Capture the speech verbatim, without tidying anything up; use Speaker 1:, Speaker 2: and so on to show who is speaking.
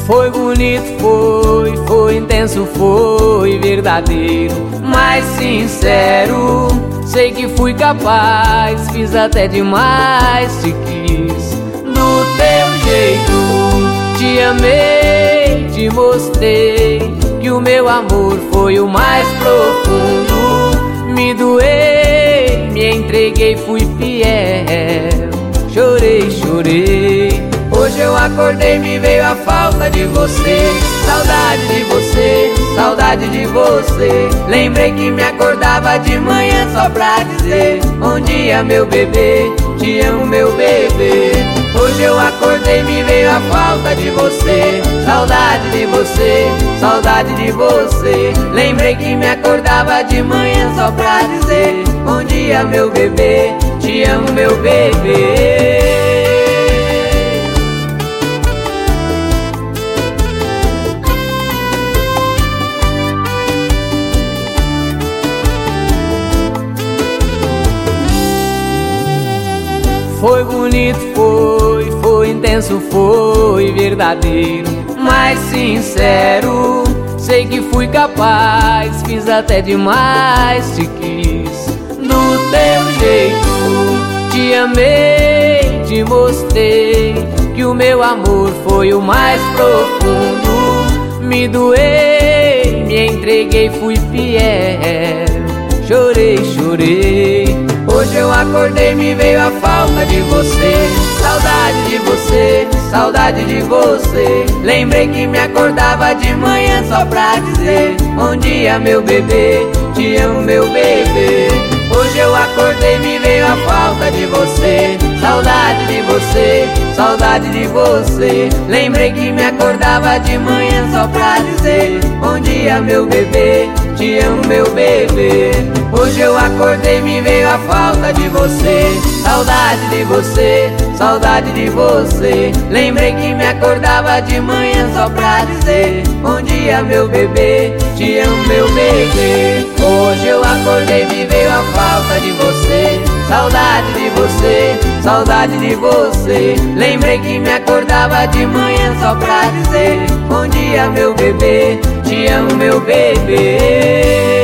Speaker 1: Foi bonito, foi, foi intenso, foi verdadeiro, mas sincero. Sei que fui capaz, fiz até demais, te quis do teu jeito. Te amei, te mostrei que o meu amor foi o mais profundo. Me doei, me entreguei, fui fiel. Chorei, chorei. Hoje eu acordei, me veio a falta de você. Saudade de você, saudade de você. Lembrei que me acordava de manhã só pra dizer: bom dia, meu bebê, te amo, meu bebê. Hoje eu acordei, me veio a falta de você. Saudade de você, saudade de você. Lembrei que me acordava de manhã só pra dizer: bom dia, meu bebê, te amo, meu bebê. Foi bonito, foi, foi intenso, foi verdadeiro, mas sincero. Sei que fui capaz, fiz até demais, te quis do teu jeito. Te amei, te mostrei que o meu amor foi o mais profundo. Me doei, me entreguei, fui fiel. Chorei, chorei. Hoje eu acordei, me veio a falta de você. Saudade de você, saudade de você. Lembrei que me acordava de manhã só pra dizer: bom dia, meu bebê, te amo, meu bebê. Hoje eu acordei, me veio a falta de você. Saudade de você, saudade de você. Lembrei que me acordava de manhã só pra dizer: bom dia, meu bebê, te amo, meu bebê. Hoje eu acordei, me veio a falta de você. Saudade de você, saudade de você. Lembrei que me acordava de manhã só pra dizer: bom dia, meu bebê, te amo, meu bebê. Hoje eu acordei, me veio a falta de você. Saudade de você, saudade de você. Lembrei que me acordava de manhã só pra dizer: bom dia, meu bebê, te amo, meu bebê.